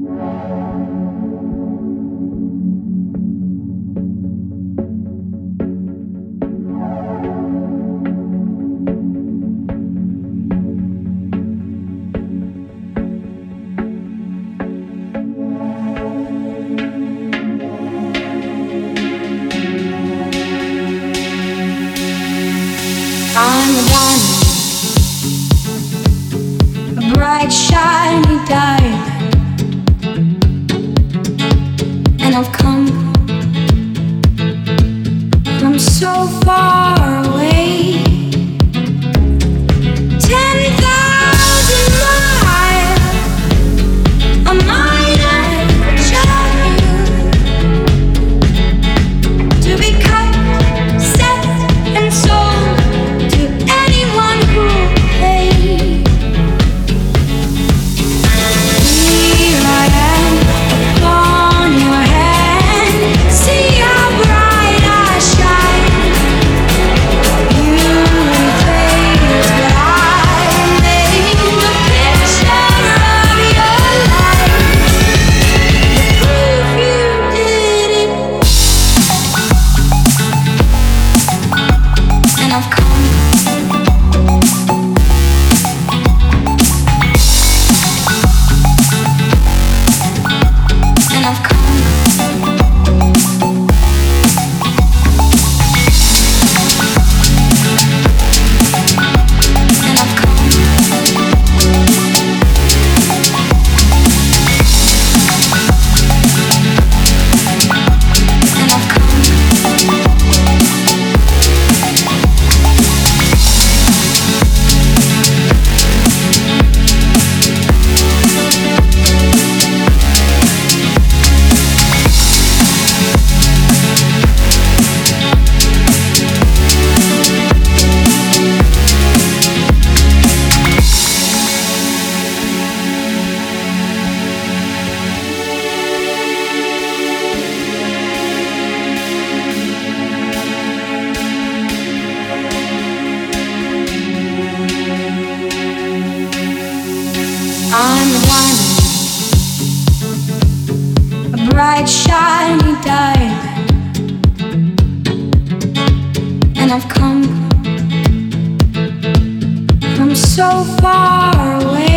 I'm a diamond, a bright shiny diamond, and I've come from so far away, 10,000 miles. I might have you to be cut, set, and sold to anyone who pays. Here I am upon your hand. See how bright I shine. You face what I made, the picture of your life, the proof you did it. And I've come. And I've come. And I've come. And I've come. I'm a diamond, a bright shiny diamond, and I've come from so far away.